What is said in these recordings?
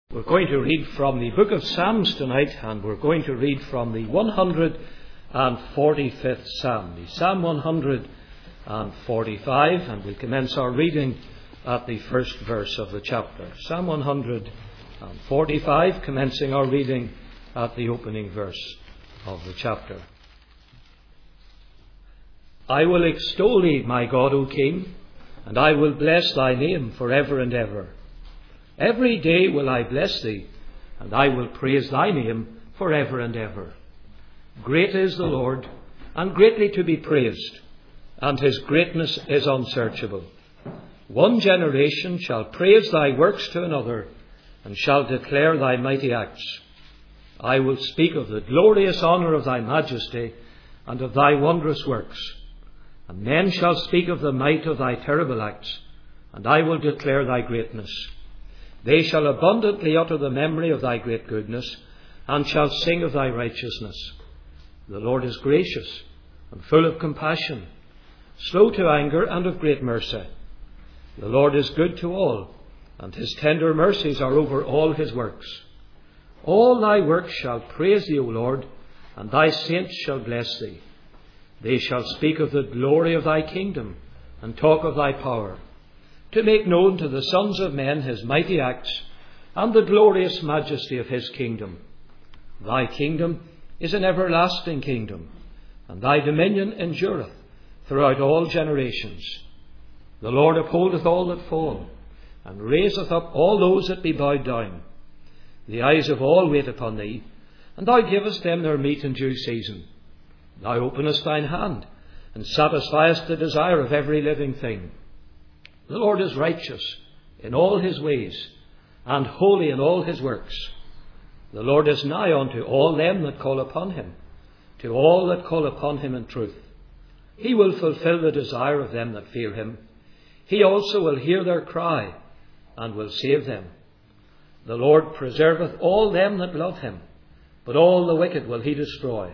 We're going to read from the book of Psalms tonight, and we're going to read from the 145th Psalm, the Psalm 145, and we'll commence our reading at the first verse of the chapter. Psalm 145, commencing our reading at the opening verse of the chapter. I will extol thee, my God, O King, and I will bless thy name for ever and ever. Every day will I bless thee, and I will praise thy name for ever and ever. Great is the Lord, and greatly to be praised, and his greatness is unsearchable. One generation shall praise thy works to another, and shall declare thy mighty acts. I will speak of the glorious honour of thy majesty, and of thy wondrous works. And men shall speak of the might of thy terrible acts, and I will declare thy greatness. They shall abundantly utter the memory of thy great goodness, and shall sing of thy righteousness. The Lord is gracious, and full of compassion, slow to anger, and of great mercy. The Lord is good to all, and his tender mercies are over all his works. All thy works shall praise thee, O Lord, and thy saints shall bless thee. They shall speak of the glory of thy kingdom, and talk of thy power, to make known to the sons of men his mighty acts, and the glorious majesty of his kingdom. Thy kingdom is an everlasting kingdom, and thy dominion endureth throughout all generations. The Lord upholdeth all that fall, and raiseth up all those that be bowed down. The eyes of all wait upon thee, and thou givest them their meat in due season. Thou openest thine hand, and satisfiest the desire of every living thing. The Lord is righteous in all his ways, and holy in all his works. The Lord is nigh unto all them that call upon him, to all that call upon him in truth. He will fulfill the desire of them that fear him. He also will hear their cry, and will save them. The Lord preserveth all them that love him, but all the wicked will he destroy.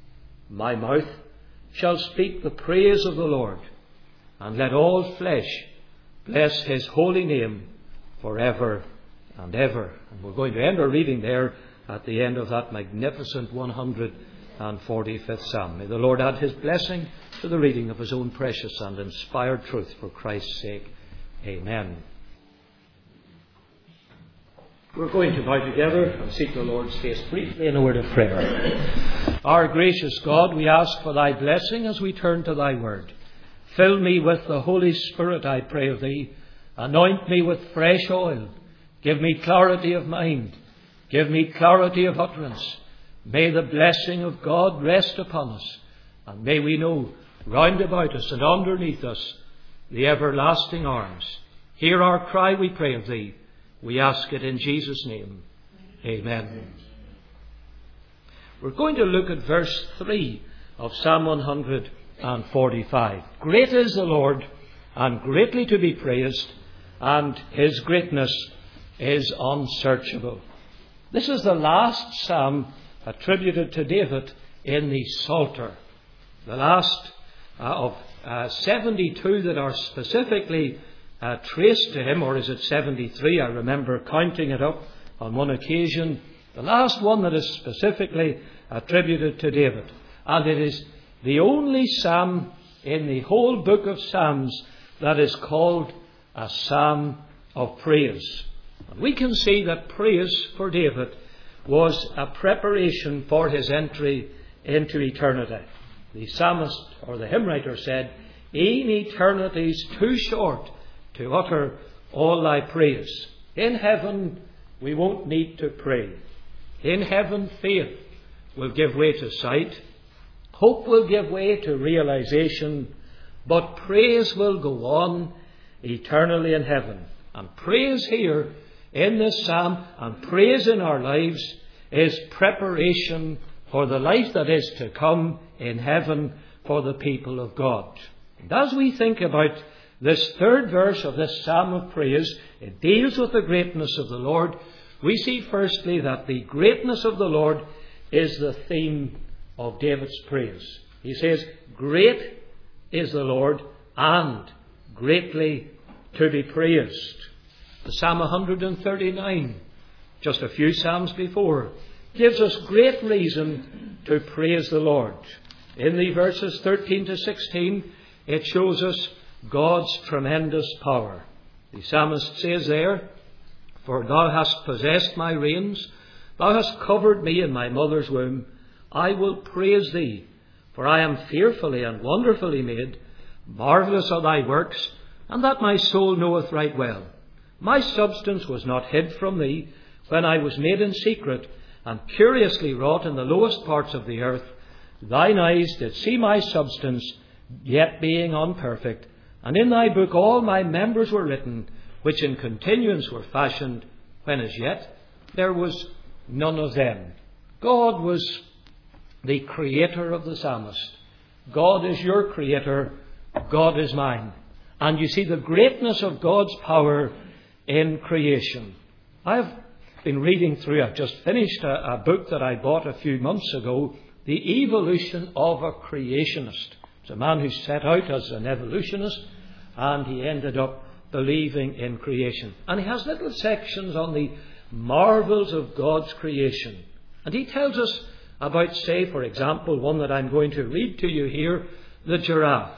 My mouth shall speak the praise of the Lord, and let all flesh bless his holy name for ever and ever. And we're going to end our reading there at the end of that magnificent 145th Psalm. May the Lord add his blessing to the reading of his own precious and inspired truth for Christ's sake. Amen. We're going to bow together and seek the Lord's face briefly in a word of prayer. Our gracious God, we ask for thy blessing as we turn to thy word. Fill me with the Holy Spirit, I pray of thee. Anoint me with fresh oil. Give me clarity of mind. Give me clarity of utterance. May the blessing of God rest upon us. And may we know round about us and underneath us the everlasting arms. Hear our cry, we pray of thee. We ask it in Jesus' name. Amen. We're going to look at verse 3 of Psalm 145. Great is the Lord, and greatly to be praised, and his greatness is unsearchable. This is the last psalm attributed to David in the Psalter. The last of 72 that are specifically traced to him, or is it 73? I remember counting it up on one occasion. The last one that is specifically attributed to David. And it is the only psalm in the whole book of Psalms that is called a psalm of praise. And we can see that praise for David was a preparation for his entry into eternity. The psalmist, or the hymn writer, said, "E'en eternity's too short to utter all thy praise." In heaven we won't need to pray. In heaven faith will give way to sight. Hope will give way to realization, but praise will go on eternally in heaven. And praise here in this psalm, and praise in our lives, is preparation for the life that is to come in heaven for the people of God. And as we think about this third verse of this psalm of praise, it deals with the greatness of the Lord. We see firstly that the greatness of the Lord is the theme of David's praise. He says, "Great is the Lord, and greatly to be praised." The Psalm 139 just a few psalms before, gives us great reason to praise the Lord. In the verses 13 to 16, it shows us God's tremendous power. The psalmist says there, "For thou hast possessed my reins, thou hast covered me in my mother's womb. I will praise thee, for I am fearfully and wonderfully made. Marvellous are thy works, and that my soul knoweth right well. My substance was not hid from thee, when I was made in secret, and curiously wrought in the lowest parts of the earth. Thine eyes did see my substance, yet being unperfect. And in thy book all my members were written, which in continuance were fashioned, when as yet there was none of them." God was the creator of the psalmist. God is your creator. God is mine. And you see the greatness of God's power in creation. I've been reading through, I've just finished a book that I bought a few months ago, The Evolution of a Creationist. It's a man who set out as an evolutionist, and he ended up believing in creation. And he has little sections on the marvels of God's creation. And he tells us about, say, for example, one that I'm going to read to you here, the giraffe.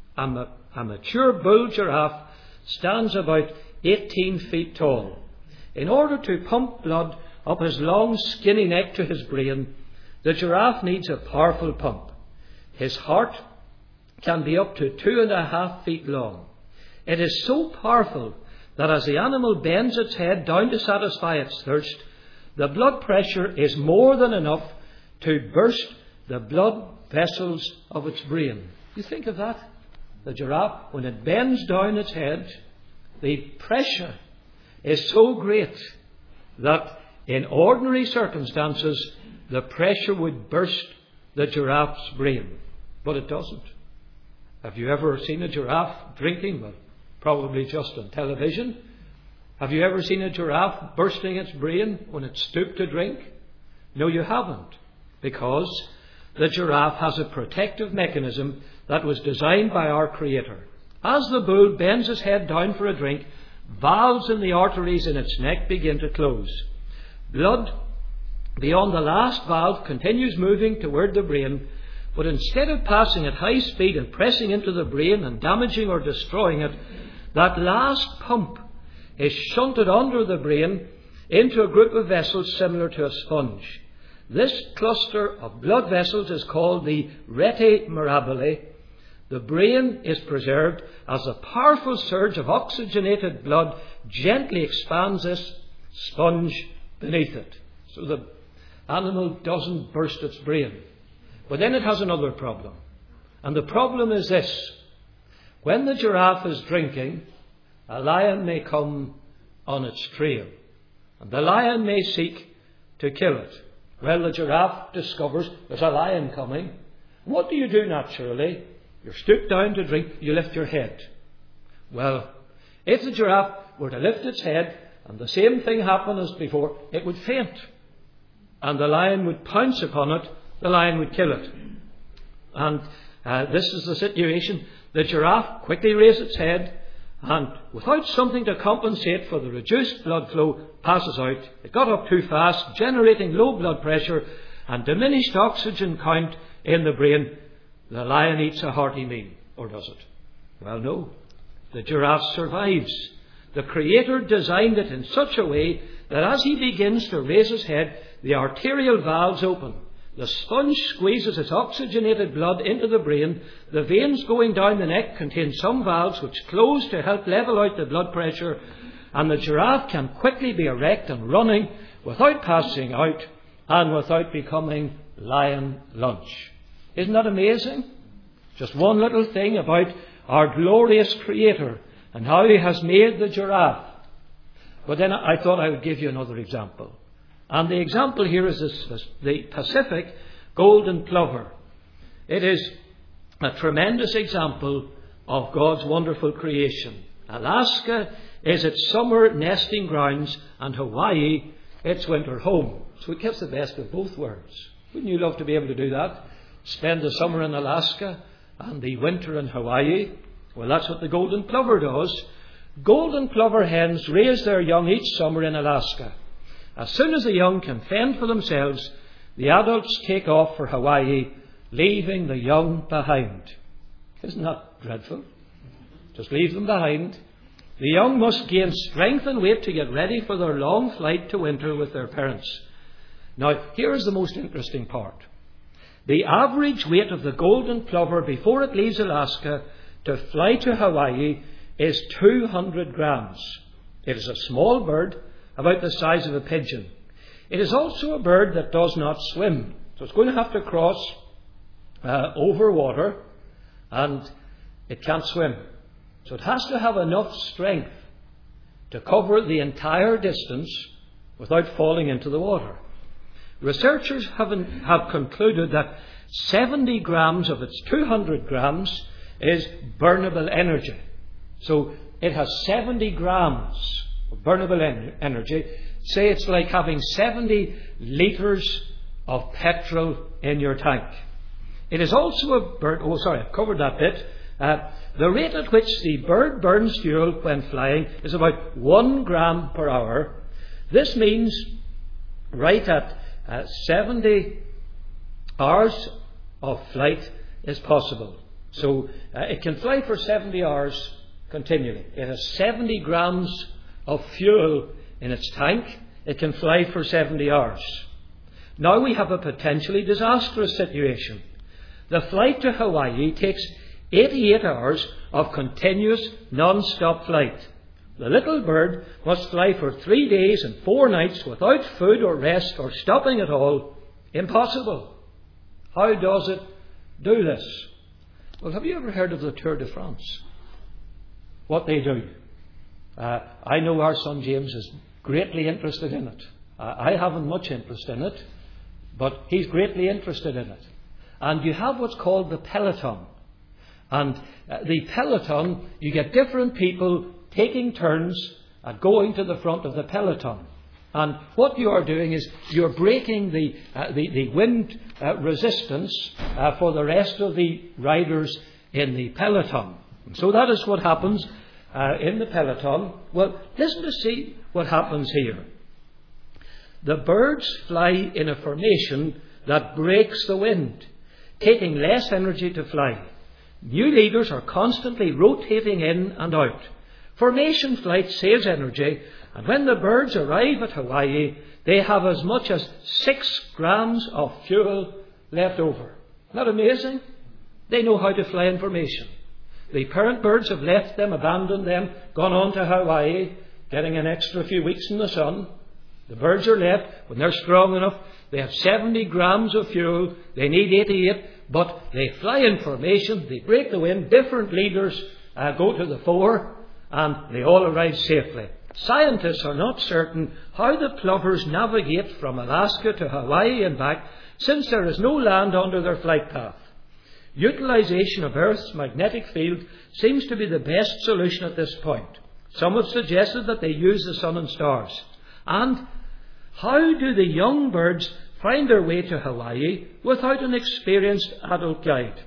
A mature bull giraffe stands about 18 feet tall. In order to pump blood up his long, skinny neck to his brain, the giraffe needs a powerful pump. His heart can be up to 2.5 feet long. It is so powerful that as the animal bends its head down to satisfy its thirst, the blood pressure is more than enough to burst the blood vessels of its brain. You think of that? The giraffe, when it bends down its head, the pressure is so great that in ordinary circumstances the pressure would burst the giraffe's brain. But it doesn't. Have you ever seen a giraffe drinking? Well, probably just on television. Have you ever seen a giraffe bursting its brain when it stooped to drink? No, you haven't. Because the giraffe has a protective mechanism that was designed by our Creator. As the bull bends his head down for a drink, valves in the arteries in its neck begin to close. Blood beyond the last valve continues moving toward the brain, but instead of passing at high speed and pressing into the brain and damaging or destroying it, that last pump is shunted under the brain into a group of vessels similar to a sponge. This cluster of blood vessels is called the rete mirabile. The brain is preserved as a powerful surge of oxygenated blood gently expands this sponge beneath it. So the animal doesn't burst its brain. But then it has another problem. And the problem is this. When the giraffe is drinking, a lion may come on its trail. And the lion may seek to kill it. Well, the giraffe discovers there's a lion coming. What do you do naturally? You're stooped down to drink, you lift your head. Well, if the giraffe were to lift its head and the same thing happened as before, it would faint. And the lion would pounce upon it, the lion would kill it. And this is the situation. The giraffe quickly raised its head, and without something to compensate for the reduced blood flow, passes out. It got up too fast, generating low blood pressure and diminished oxygen count in the brain. The lion eats a hearty meal, or does it? Well, no. The giraffe survives. The Creator designed it in such a way that as he begins to raise his head, the arterial valves open. The sponge squeezes its oxygenated blood into the brain. The veins going down the neck contain some valves which close to help level out the blood pressure. And the giraffe can quickly be erect and running without passing out and without becoming lion lunch. Isn't that amazing? Just one little thing about our glorious Creator and how he has made the giraffe. But then I thought I would give you another example. And the example here is the Pacific golden plover. It is a tremendous example of God's wonderful creation. Alaska is its summer nesting grounds, and Hawaii its winter home. So it gets the best of both worlds. Wouldn't you love to be able to do that? Spend the summer in Alaska and the winter in Hawaii? Well, that's what the golden plover does. Golden plover hens raise their young each summer in Alaska. As soon as the young can fend for themselves, the adults take off for Hawaii, leaving the young behind. Isn't that dreadful? Just leave them behind. The young must gain strength and weight to get ready for their long flight to winter with their parents. Now, here is the most interesting part. The average weight of the golden plover before it leaves Alaska to fly to Hawaii is 200 grams. It is a small bird, about the size of a pigeon. It is also a bird that does not swim. So it's going to have to cross over water, and it can't swim. So it has to have enough strength to cover the entire distance without falling into the water. Researchers have concluded that 70 grams of its 200 grams is burnable energy. So it has 70 grams of burnable energy. Say it's like having 70 litres of petrol in your tank. It is also a bird... Oh, sorry, I've covered that bit. The rate at which the bird burns fuel when flying is about 1 gram per hour. This means right at 70 hours of flight is possible. So it can fly for 70 hours continually. It has 70 grams of fuel in its tank. It can fly for 70 hours. Now we have a potentially disastrous situation. The flight to Hawaii takes 88 hours of continuous non-stop flight. The little bird must fly for 3 days and 4 nights without food or rest or stopping at all. Impossible. How does it do this? Well, have you ever heard of the Tour de France? What they do? I know our son James is greatly interested in it. I haven't much interest in it, but he's greatly interested in it. And you have what's called the peloton. And the peloton, you get different people taking turns at going to the front of the peloton. And what you are doing is you're breaking the wind resistance for the rest of the riders in the peloton. So that is what happens in the peloton. Well, listen to see what happens here. The birds fly in a formation that breaks the wind, taking less energy to fly. New leaders are constantly rotating in and out. Formation flight saves energy, and when the birds arrive at Hawaii, they have as much as 6 grams of fuel left over. Isn't that amazing? They know how to fly in formation. The parent birds have left them, abandoned them, gone on to Hawaii, getting an extra few weeks in the sun. The birds are left. When they're strong enough, they have 70 grams of fuel. They need 88, but they fly in formation. They break the wind. Different leaders go to the fore, and they all arrive safely. Scientists are not certain how the plovers navigate from Alaska to Hawaii and back, since there is no land under their flight path. Utilization of Earth's magnetic field seems to be the best solution at this point. Some have suggested that they use the sun and stars. And how do the young birds find their way to Hawaii without an experienced adult guide?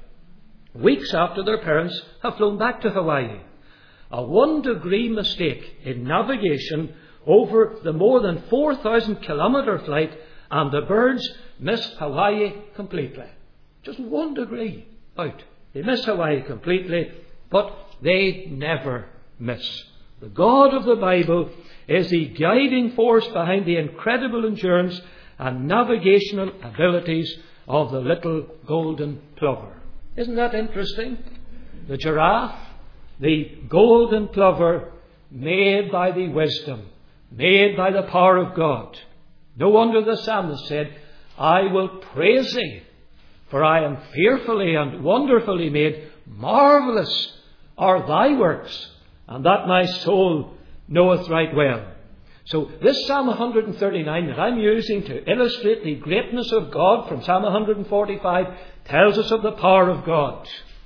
Weeks after their parents have flown back to Hawaii. A 1-degree mistake in navigation over the more than 4,000 kilometre flight, and the birds miss Hawaii completely. Just 1 degree out. They miss Hawaii completely, but they never miss. The God of the Bible is the guiding force behind the incredible endurance and navigational abilities of the little golden plover. Isn't that interesting? The giraffe, the golden plover, made by the wisdom, made by the power of God. No wonder the psalmist said, I will praise thee, for I am fearfully and wonderfully made. Marvellous are thy works, and that my soul knoweth right well. So this Psalm 139 that I'm using to illustrate the greatness of God from Psalm 145 tells us of the power of God.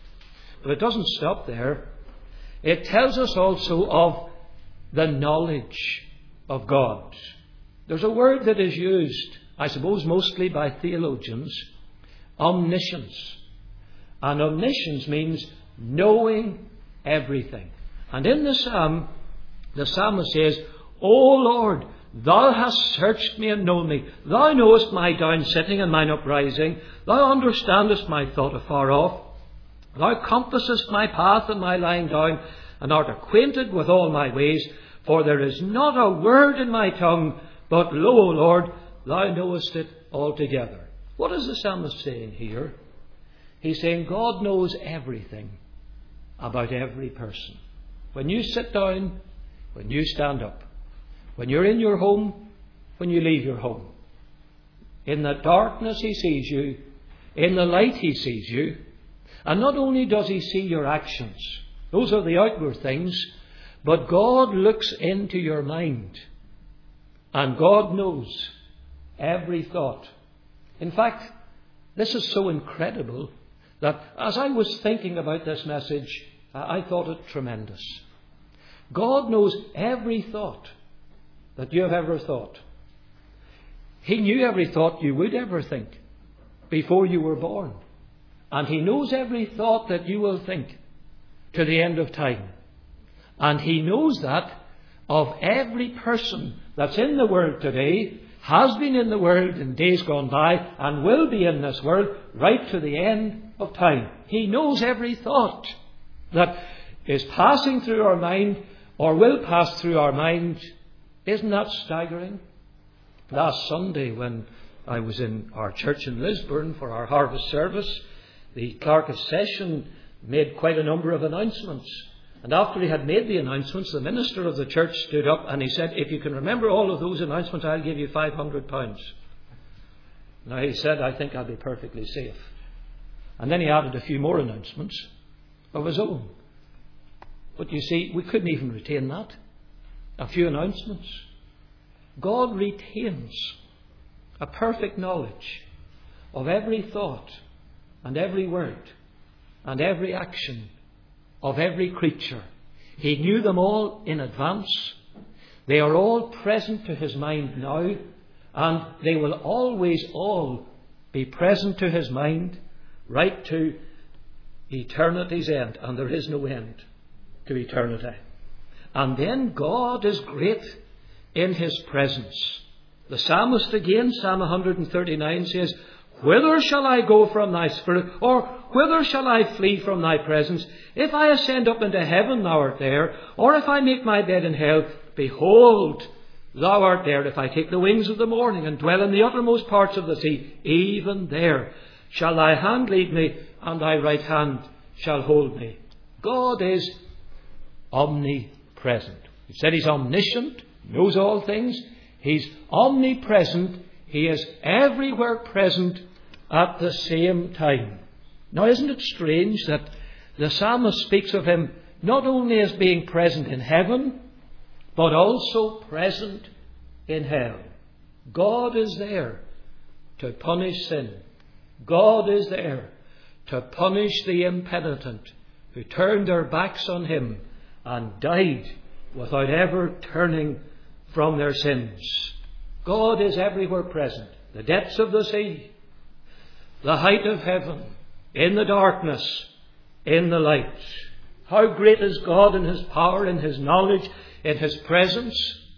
But it doesn't stop there. It tells us also of the knowledge of God. There's a word that is used, I suppose mostly by theologians, omniscience. And omniscience means knowing everything. And in the psalm, the psalmist says, O Lord, Thou hast searched me and known me. Thou knowest my down sitting and mine uprising. Thou understandest my thought afar off. Thou compassest my path and my lying down, and art acquainted with all my ways. For there is not a word in my tongue, but lo, O Lord, thou knowest it altogether. What is the psalmist saying here? He's saying God knows everything about every person. When you sit down, when you stand up, when you're in your home, when you leave your home. In the darkness He sees you. In the light He sees you. And not only does He see your actions, those are the outward things, but God looks into your mind. And God knows every thought. In fact, this is so incredible that as I was thinking about this message, I thought it tremendous. God knows every thought that you have ever thought. He knew every thought you would ever think before you were born. And He knows every thought that you will think to the end of time. And He knows that of every person that's in the world today, has been in the world in days gone by, and will be in this world right to the end of time. He knows every thought that is passing through our mind or will pass through our mind. Isn't that staggering? Last Sunday, when I was in our church in Lisburn for our harvest service, the clerk of session made quite a number of announcements. And after he had made the announcements, the minister of the church stood up and he said, if you can remember all of those announcements, I'll give you £500. Now he said, I think I'll be perfectly safe. And then he added a few more announcements of his own. But you see, we couldn't even retain that. A few announcements. God retains a perfect knowledge of every thought and every word and every action of every creature. He knew them all in advance. They are all present to His mind now, and they will always all be present to His mind right to eternity's end, and there is no end to eternity. And then God is great in His presence. The psalmist again, Psalm 139, says, whither shall I go from thy spirit? Or whither shall I flee from thy presence? If I ascend up into heaven, thou art there. Or if I make my bed in hell, behold, thou art there. If I take the wings of the morning and dwell in the uttermost parts of the sea, even there shall thy hand lead me, and thy right hand shall hold me. God is omnipresent. He said He's omniscient, knows all things. He's omnipresent. He is everywhere present at the same time. Now, isn't it strange that the psalmist speaks of Him not only as being present in heaven, but also present in hell? God is there to punish sin. God is there to punish the impenitent who turned their backs on Him and died without ever turning from their sins. God is everywhere present. The depths of the sea, the height of heaven, in the darkness, in the light. How great is God in His power, in His knowledge, in His presence.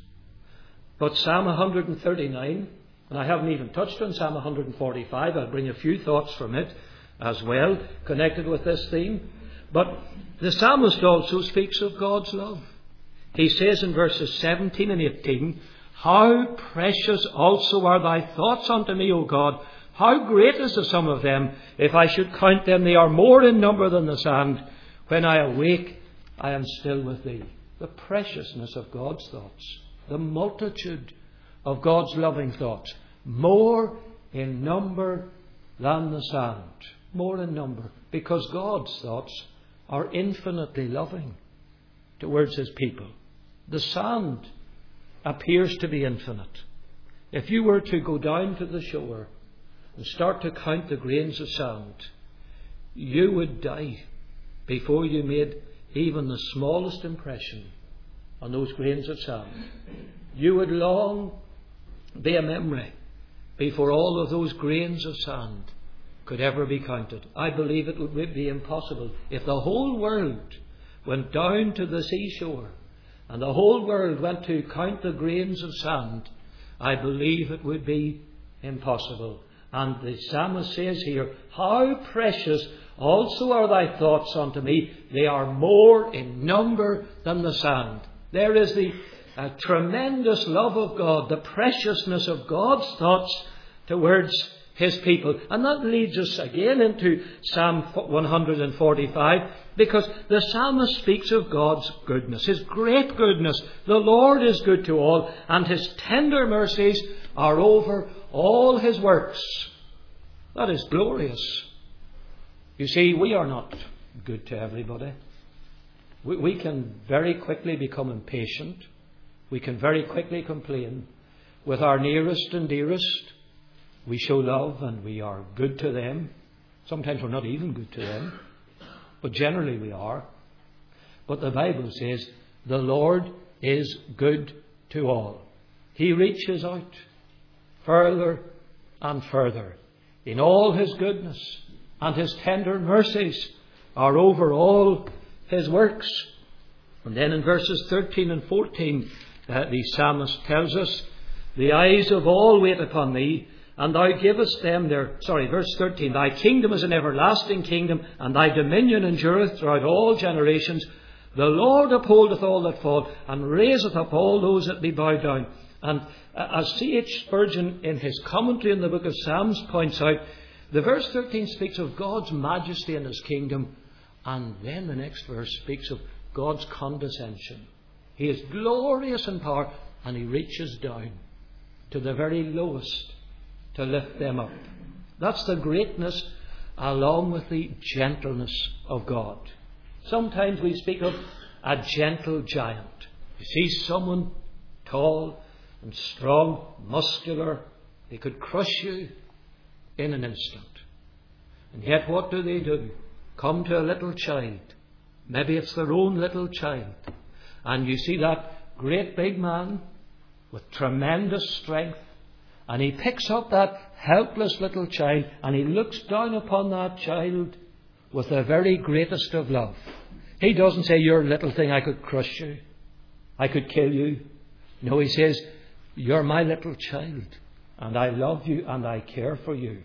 But Psalm 139, and I haven't even touched on Psalm 145, I'll bring a few thoughts from it as well, connected with this theme. But the psalmist also speaks of God's love. He says in verses 17 and 18, how precious also are thy thoughts unto me, O God. How great is the sum of them. If I should count them, they are more in number than the sand. When I awake, I am still with thee. The preciousness of God's thoughts. The multitude of God's loving thoughts. More in number than the sand. More in number. Because God's thoughts are infinitely loving towards His people. The sand appears to be infinite. If you were to go down to the shore and start to count the grains of sand, you would die before you made even the smallest impression on those grains of sand. You would long be a memory before all of those grains of sand could ever be counted. I believe it would be impossible if the whole world went down to the seashore and the whole world went to count the grains of sand, I believe it would be impossible. And the psalmist says here, how precious also are thy thoughts unto me. They are more in number than the sand. There is the tremendous love of God, the preciousness of God's thoughts towards His people. And that leads us again into Psalm 145, because the psalmist speaks of God's goodness, His great goodness. The Lord is good to all, and His tender mercies are over all His works. That is glorious. You see, we are not good to everybody. We can very quickly become impatient. We can very quickly complain. With our nearest and dearest, we show love and we are good to them. Sometimes we're not even good to them, but generally we are. But the Bible says the Lord is good to all. He reaches out further and further in all His goodness, and His tender mercies are over all His works. And then in verses 13 and 14, the psalmist tells us, the eyes of all wait upon thee, and thou givest them verse 13, thy kingdom is an everlasting kingdom, and thy dominion endureth throughout all generations. The Lord upholdeth all that fall, and raiseth up all those that be bowed down. And as C.H. Spurgeon in his commentary in the book of Psalms points out, the verse 13 speaks of God's majesty and His kingdom, and then the next verse speaks of God's condescension. He is glorious in power, and He reaches down to the very lowest to lift them up. That's the greatness along with the gentleness of God. Sometimes we speak of a gentle giant. You see someone tall and strong, muscular, they could crush you in an instant. And yet what do? Come to a little child. Maybe it's their own little child. And you see that great big man with tremendous strength, and he picks up that helpless little child, and he looks down upon that child with the very greatest of love. He doesn't say, you're a little thing, I could crush you, I could kill you. No, He says, you're my little child, and I love you and I care for you.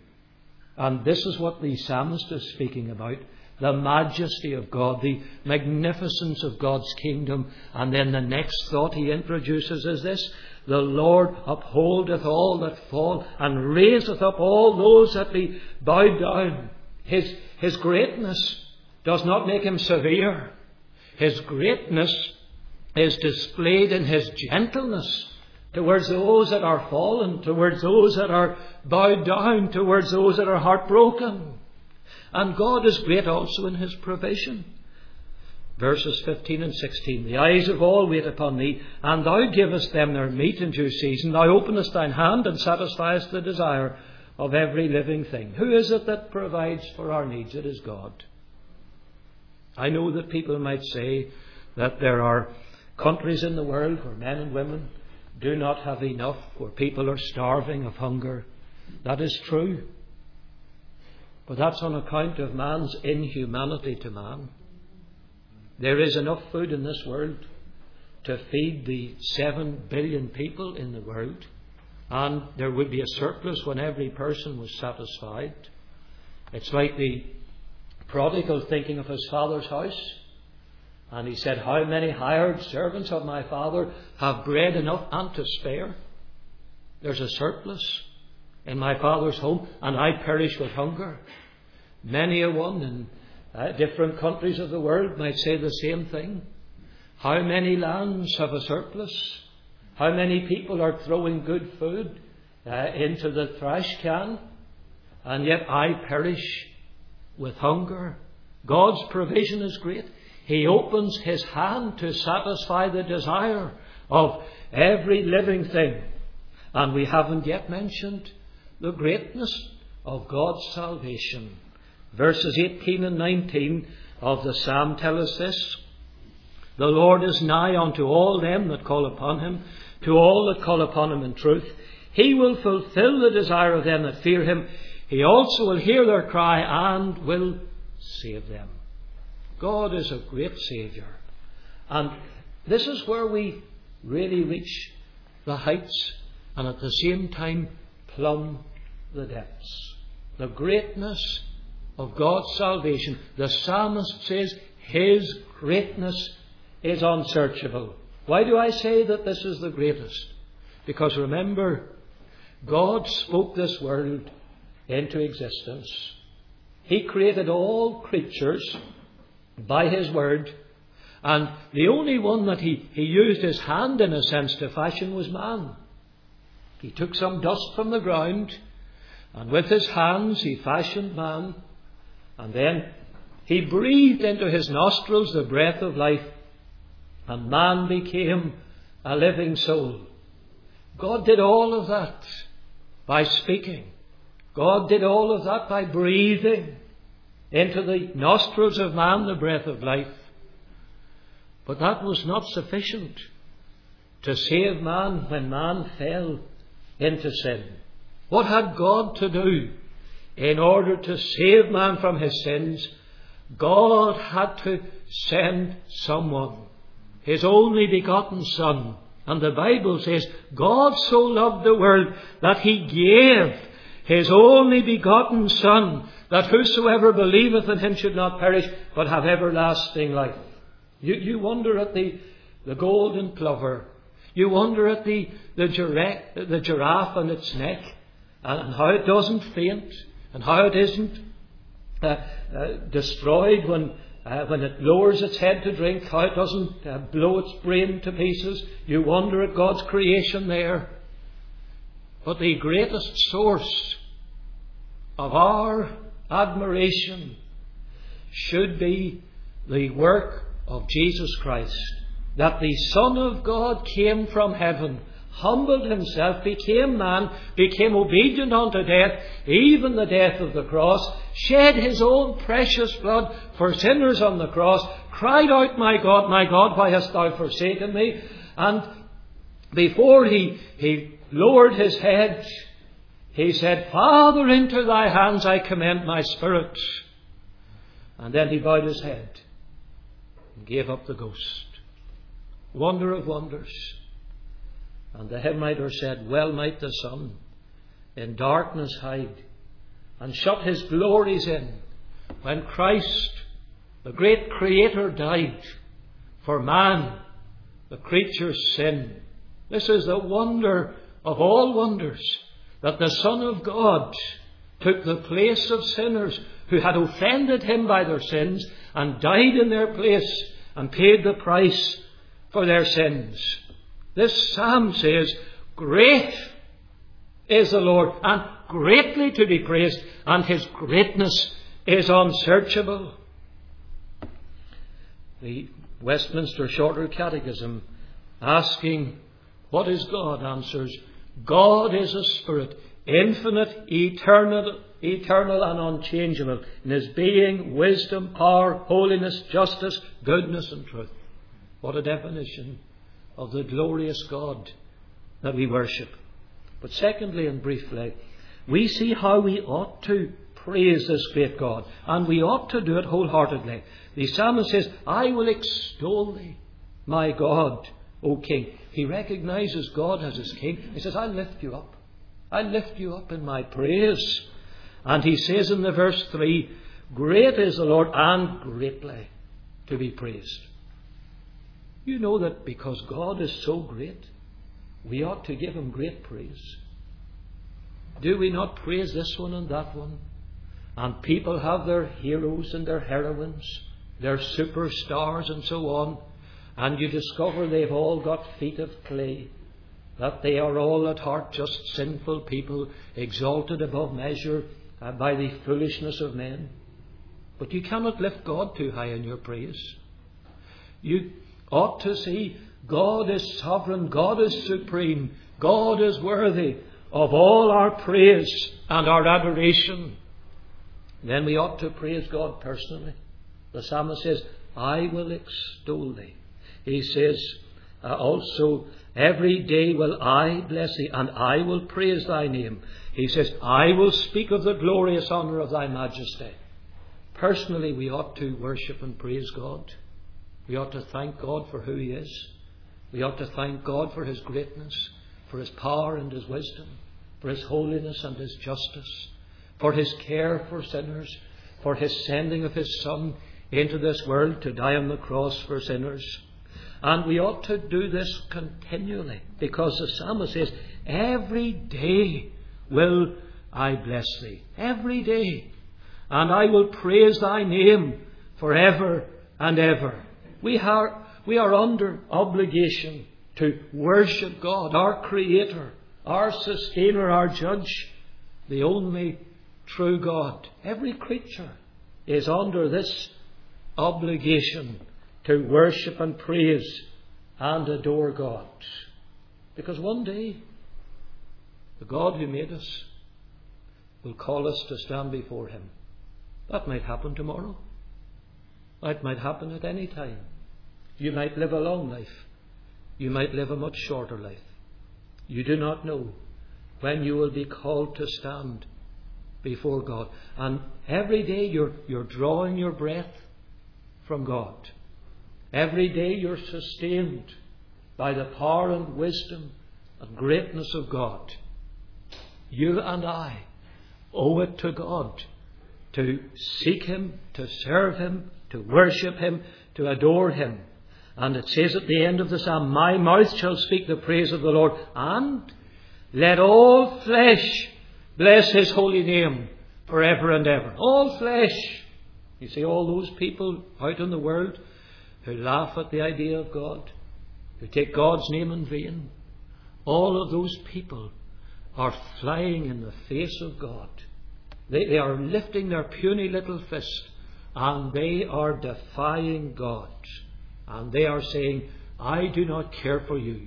And this is what the psalmist is speaking about. The majesty of God, the magnificence of God's kingdom. And then the next thought he introduces is this: the Lord upholdeth all that fall, and raiseth up all those that be bowed down. His greatness does not make Him severe. His greatness is displayed in His gentleness towards those that are fallen, towards those that are bowed down, towards those that are heartbroken. And God is great also in His provision. Verses 15 and 16. The eyes of all wait upon thee, and thou givest them their meat in due season. Thou openest thine hand and satisfiest the desire of every living thing. Who is it that provides for our needs? It is God. I know that people might say that there are countries in the world where men and women do not have enough, where people are starving of hunger. That is true. But that's on account of man's inhumanity to man. There is enough food in this world to feed the 7 billion people in the world, and there would be a surplus when every person was satisfied. It's like the prodigal thinking of his father's house. And he said, how many hired servants of my father have bread enough and to spare? There's a surplus in my father's home, and I perish with hunger. Many a one in different countries of the world might say the same thing. How many lands have a surplus? How many people are throwing good food into the trash can? And yet I perish with hunger. God's provision is great. He opens His hand to satisfy the desire of every living thing. And we haven't yet mentioned the greatness of God's salvation. Verses 18 and 19 of the psalm tell us this: the Lord is nigh unto all them that call upon Him, to all that call upon Him in truth. He will fulfill the desire of them that fear Him. He also will hear their cry and will save them. God is a great Saviour. And This is where we really reach the heights and at the same time plumb the depths. The greatness of God's salvation. The psalmist says His greatness is unsearchable. Why do I say that this is the greatest? Because remember, God spoke this world into existence. He created all creatures by His word, and the only one that He used His hand, in a sense, to fashion was man. He took some dust from the ground, and with His hands He fashioned man, and then He breathed into his nostrils the breath of life, and man became a living soul. God did all of that by speaking. God did all of that by breathing into the nostrils of man the breath of life. But that was not sufficient to save man when man fell into sin. What had God to do in order to save man from his sins? God had to send someone, His only begotten Son. And the Bible says, God so loved the world that He gave His only begotten Son, that whosoever believeth in Him should not perish, but have everlasting life. You wonder at the golden plover. You wonder at the giraffe and its neck, and how it doesn't faint, and how it isn't destroyed when it lowers its head to drink, how it doesn't blow its brain to pieces. You wonder at God's creation there. But the greatest source of our admiration should be the work of Jesus Christ. That the Son of God came from heaven, humbled Himself, became man, became obedient unto death, even the death of the cross, shed His own precious blood for sinners on the cross, cried out, my God, why hast thou forsaken me? And before He lowered His head, He said, Father, into Thy hands I commend my spirit. And then He bowed His head and gave up the ghost. Wonder of wonders. And the hymn writer said, well might the sun in darkness hide and shut his glories in when Christ, the great Creator, died for man, the creature's sin. This is the wonder of all wonders, that the Son of God took the place of sinners who had offended Him by their sins and died in their place and paid the price for their sins. This psalm says, great is the Lord, and greatly to be praised, and His greatness is unsearchable. The Westminster Shorter Catechism, asking, what is God? Answers, God is a spirit, infinite, eternal and unchangeable in His being, wisdom, power, holiness, justice, goodness and truth. What a definition of the glorious God that we worship. But secondly and briefly, we see how we ought to praise this great God, and we ought to do it wholeheartedly. The psalmist says, I will extol Thee, my God, O King. He recognizes God as his King. He says, I lift you up. I lift you up in my praise. And he says in the verse 3, great is the Lord, and greatly to be praised. You know that because God is so great, we ought to give Him great praise. Do we not praise this one and that one? And people have their heroes and their heroines, their superstars and so on, and you discover they've all got feet of clay, that they are all at heart just sinful people, exalted above measure by the foolishness of men. But you cannot lift God too high in your praise. You ought to see God is sovereign, God is supreme, God is worthy of all our praise and our adoration. Then we ought to praise God personally. The psalmist says, I will extol Thee. He says also, every day will I bless Thee, and I will praise Thy name. He says, I will speak of the glorious honour of Thy majesty. Personally, we ought to worship and praise God. We ought to thank God for who He is. We ought to thank God for His greatness, for His power and His wisdom, for His holiness and His justice, for His care for sinners, for His sending of His Son into this world to die on the cross for sinners. And we ought to do this continually, because the psalmist says, every day will I bless Thee. Every day. And I will praise Thy name forever and ever. We are under obligation to worship God, our Creator, our Sustainer, our Judge, the only true God. Every creature is under this obligation to worship and praise and adore God. Because one day, the God who made us will call us to stand before Him. That might happen tomorrow. That might happen at any time. You might live a long life. You might live a much shorter life. You do not know when you will be called to stand before God. And every day you're drawing your breath from God. Every day you're sustained by the power and wisdom and greatness of God. You and I owe it to God to seek Him, to serve Him, to worship Him, to adore Him. And it says at the end of the psalm, my mouth shall speak the praise of the Lord, and let all flesh bless His holy name forever and ever. All flesh. You see all those people out in the world who laugh at the idea of God, who take God's name in vain. All of those people are flying in the face of God. They are lifting their puny little fist, and they are defying God. And they are saying, I do not care for you.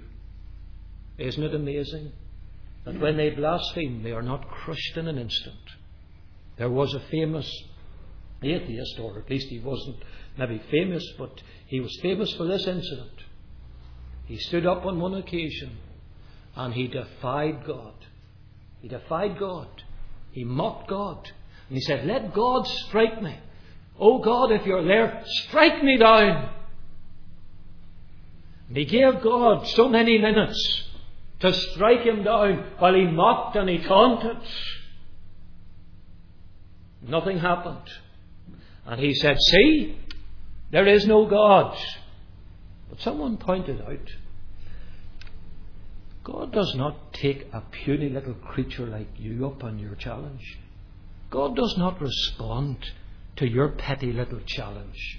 Isn't it amazing that when they blaspheme, they are not crushed in an instant? There was a famous atheist, or at least he wasn't maybe famous, but he was famous for this incident. He stood up on one occasion and he defied God. He defied God. He mocked God. And he said, let God strike me. Oh God, if you're there, strike me down. And he gave God so many minutes to strike him down while he mocked and he taunted. Nothing happened. And he said, see, there is no God. But someone pointed out, God does not take a puny little creature like you up on your challenge. God does not respond to your petty little challenge.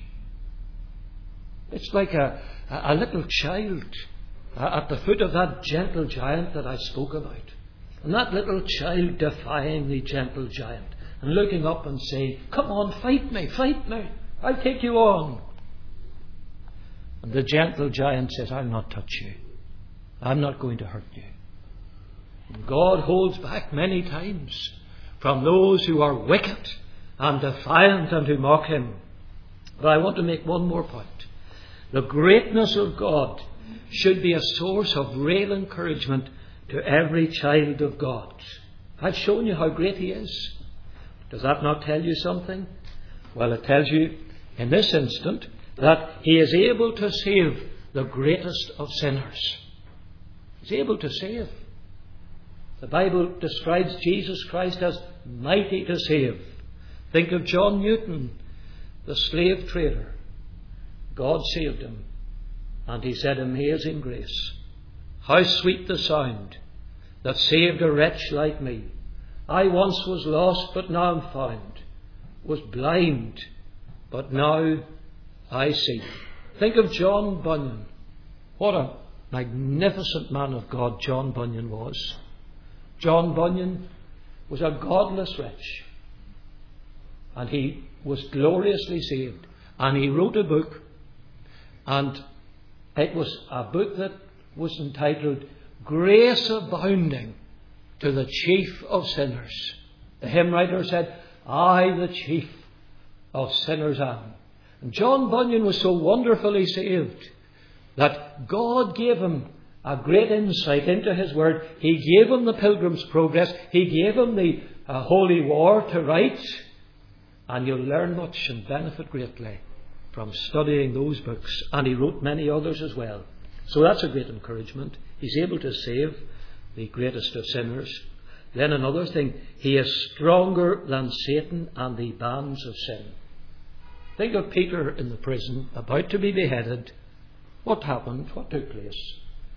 It's like a little child at the foot of that gentle giant that I spoke about. And that little child defying the gentle giant and looking up and saying, come on, fight me, I'll take you on. And the gentle giant says, I'll not touch you. I'm not going to hurt you. And God holds back many times from those who are wicked and defiant and who mock Him. But I want to make one more point. The greatness of God should be a source of real encouragement to every child of God. I've shown you how great He is. Does that not tell you something? Well, it tells you in this instant that He is able to save the greatest of sinners. He's able to save. The Bible describes Jesus Christ as mighty to save. Think of John Newton, the slave trader. God saved him. And he said, amazing grace. How sweet the sound that saved a wretch like me. I once was lost, but now am found. Was blind, but now I see. Think of John Bunyan. What a magnificent man of God John Bunyan was. John Bunyan was a godless wretch. And he was gloriously saved. And he wrote a book. And it was a book that was entitled Grace Abounding to the Chief of Sinners. The hymn writer said, I, the chief of sinners am. And John Bunyan was so wonderfully saved that God gave him a great insight into His Word. He gave him the Pilgrim's Progress. He gave him the Holy War to write. And you'll learn much and benefit greatly from studying those books, and he wrote many others as well. So that's a great encouragement. He's able to save the greatest of sinners. Then another thing, he is stronger than Satan and the bands of sin. Think of Peter in the prison, about to be beheaded. What happened? What took place?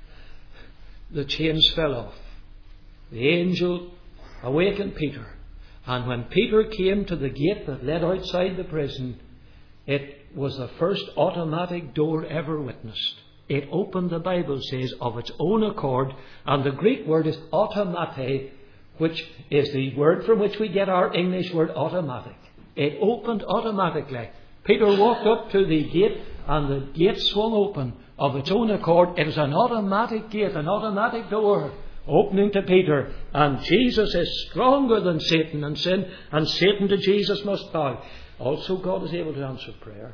The chains fell off. The angel awakened Peter. And when Peter came to the gate that led outside the prison, it was the first automatic door ever witnessed. It opened, the Bible says, of its own accord. And the Greek word is automate, which is the word from which we get our English word automatic. It opened automatically. Peter walked up to the gate and the gate swung open of its own accord. It was an automatic gate, an automatic door opening to Peter. And Jesus is stronger than Satan and sin, and Satan to Jesus must bow. Also, God is able to answer prayer.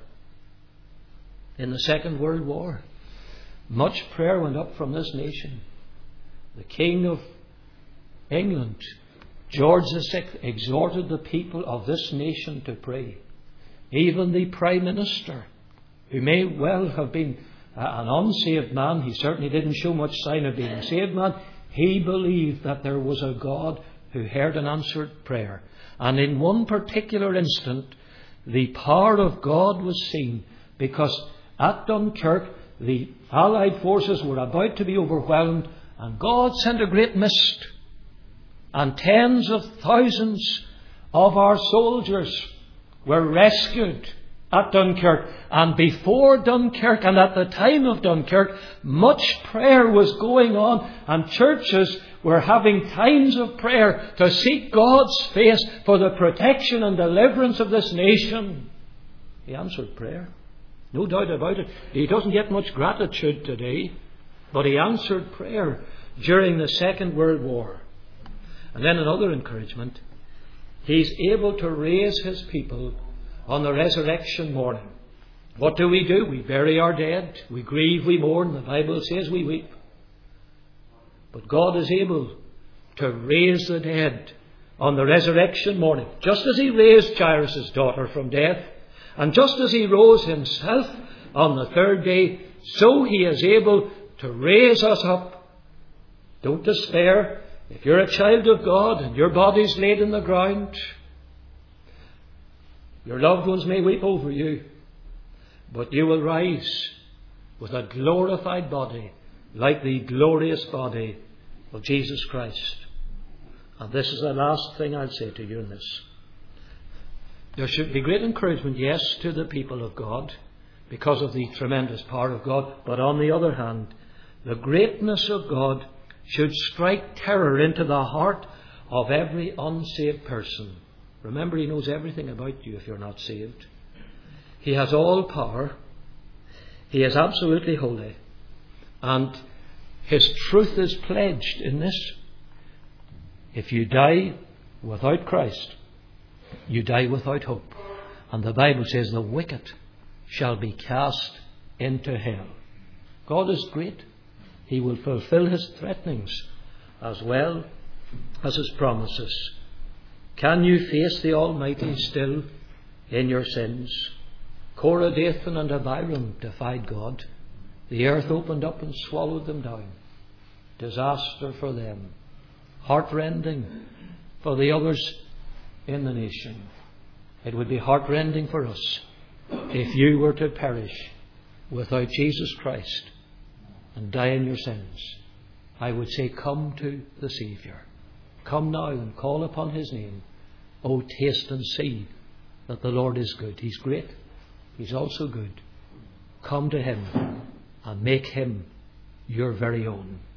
In the Second World War, much prayer went up from this nation. The King of England, George VI, exhorted the people of this nation to pray. Even the Prime Minister, who may well have been an unsaved man, he certainly didn't show much sign of being a saved man, he believed that there was a God who heard and answered prayer. And in one particular instant, the power of God was seen, because at Dunkirk, the Allied forces were about to be overwhelmed, and God sent a great mist. And tens of thousands of our soldiers were rescued at Dunkirk. And before Dunkirk and at the time of Dunkirk, much prayer was going on, and churches were having times of prayer to seek God's face for the protection and deliverance of this nation. He answered prayer. No doubt about it. He doesn't get much gratitude today, but he answered prayer during the Second World War. And then another encouragement. He's able to raise his people on the resurrection morning. What do? We bury our dead. We grieve, we mourn. The Bible says we weep. But God is able to raise the dead on the resurrection morning. Just as he raised Jairus' daughter from death, and just as he rose himself on the third day, so he is able to raise us up. Don't despair. If you're a child of God and your body's laid in the ground, your loved ones may weep over you, but you will rise with a glorified body, like the glorious body of Jesus Christ. And this is the last thing I'll say to you in this. There should be great encouragement, yes, to the people of God, because of the tremendous power of God. But on the other hand, the greatness of God should strike terror into the heart of every unsaved person. Remember, he knows everything about you if you're not saved. He has all power. He is absolutely holy. And his truth is pledged in this. If you die without Christ, you die without hope. And the Bible says the wicked shall be cast into hell. God is great. He will fulfill his threatenings as well as his promises. Can you face the Almighty still in your sins? Korah, Dathan and Abiram defied God. The earth opened up and swallowed them down. Disaster for them. Heartrending for the others in the nation. It would be heartrending for us if you were to perish without Jesus Christ and die in your sins. I would say, come to the Saviour. Come now and call upon his name. Oh, taste and see that the Lord is good. He's great. He's also good. Come to him and make him your very own.